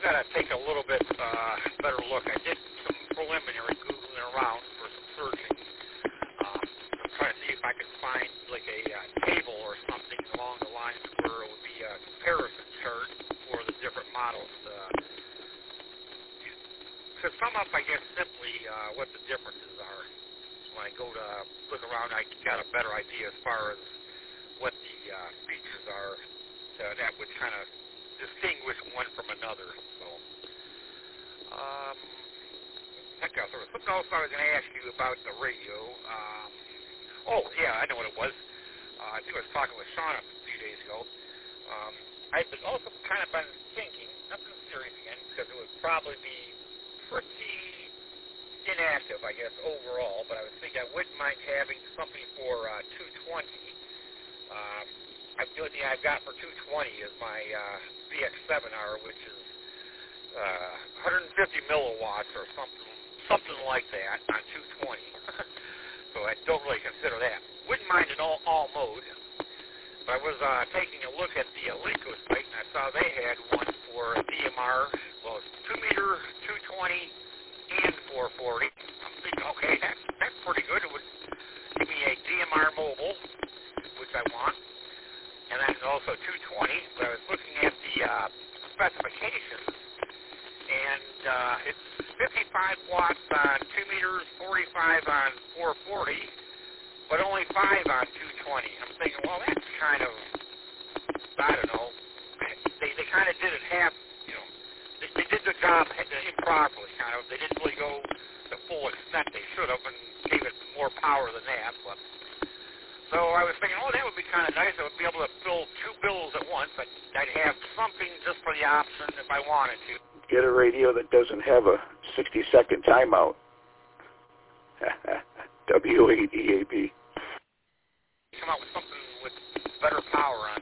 got to take a little bit better look. I did some preliminary Googling around for some searching. I'm trying to see if I could find like a table or something along the lines where it would be a comparison chart for the different models. To sum up, I guess, simply what the differences are. When I go to look around, I got a better idea as far as what the features are that would kind of distinguish one from another. So, there was something else I was going to ask you about the radio. I know what it was. I think I was talking with Sean a few days ago. I've also kind of been thinking, nothing serious again, because it would probably be pretty inactive, I guess, overall, but I was thinking I wouldn't mind having something for 220. The only thing I've got for 220 is my VX7R, which is 150 milliwatts or something like that on 220. So I don't really consider that. Wouldn't mind an all mode. But I was taking a look at the Alico site, and I saw they had one for DMR. Well, it's 2 meter, 220, and 440. I'm thinking, okay, that's pretty good. It would give me a DMR mobile, which I want, and then also 220. But I was looking at the specifications, and it's 55 watts on 2 meters, 45 on 440. But only 5 on 220. I'm thinking, well, that's kind of, I don't know. They kind of did it half, they did the job improperly, kind of. They didn't really go the full extent they should have and gave it more power than that. But so I was thinking, that would be kind of nice. I would be able to fill 2 bills at once. I'd have something just for the option if I wanted to. Get a radio that doesn't have a 60-second timeout. WADAP. Come out with something with better power on